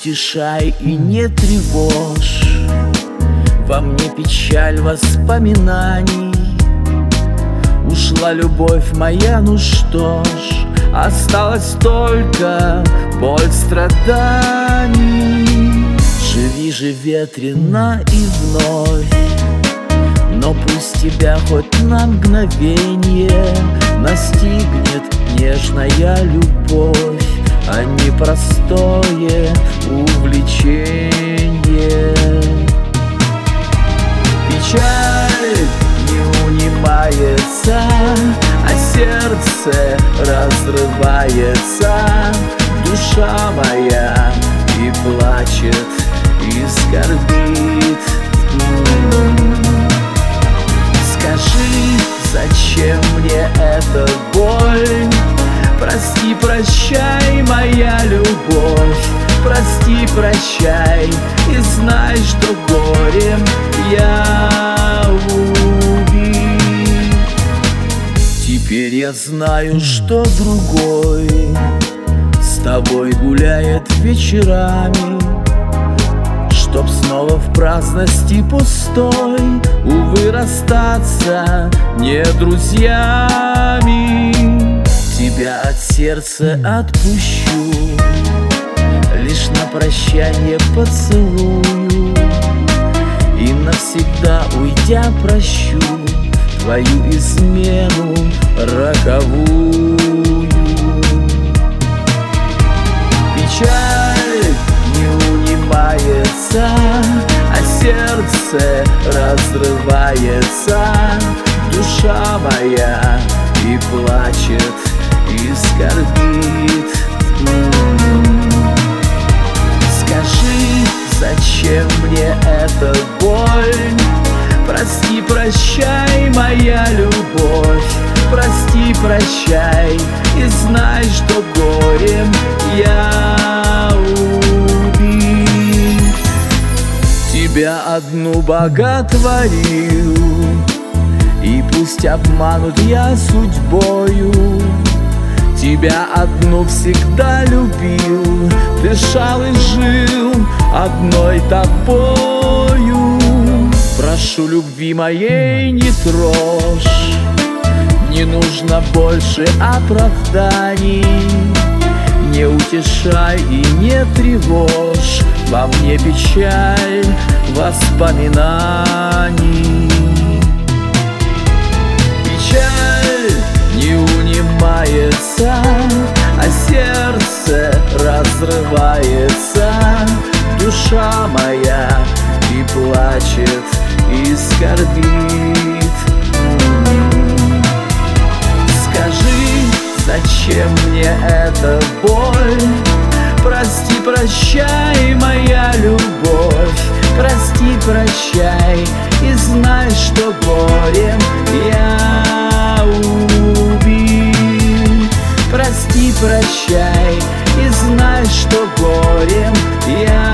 утешай и не тревожь во мне печаль воспоминаний. Ушла любовь моя, ну что ж, осталась только боль страданий. Живи же ветрено и вновь, но пусть тебя хоть на мгновенье настигнет нежная любовь, а не простое увлечение. Печаль не унимается, а сердце разрывается. Душа моя и плачет, и скорбит. Скажи, зачем мне эта боль? Прости, прощай, моя любовь. Прости, прощай, и знай, что горем я убит. Теперь я знаю, что другой с тобой гуляет вечерами, чтоб снова в праздности пустой, увы, расстаться не друзьями. Тебя от сердца отпущу, лишь на прощанье поцелую, и навсегда уйдя прощу твою измену роковую. Печаль не унимается, а сердце разрывается. Душа моя и плачет, и скорбит. Скажи, зачем мне эта боль? Прости, прощай, моя любовь. Прости, прощай, и знай, что горем я убит. Тебя одну боготворил, и пусть обманут я судьбою. Тебя одну всегда любил, дышал и жил одной тобою. Прошу, любви моей не трожь, не нужно больше оправданий. Не утешай и не тревожь во мне печаль воспоминаний. Печаль не унимается, а сердце разрывается. Душа моя и плачет, и скорбит. Скажи, зачем мне эта боль? Прости, прощай, моя любовь. Прости, прощай, и знай, что горем я убит. Прости, прощай, и знай, что горем я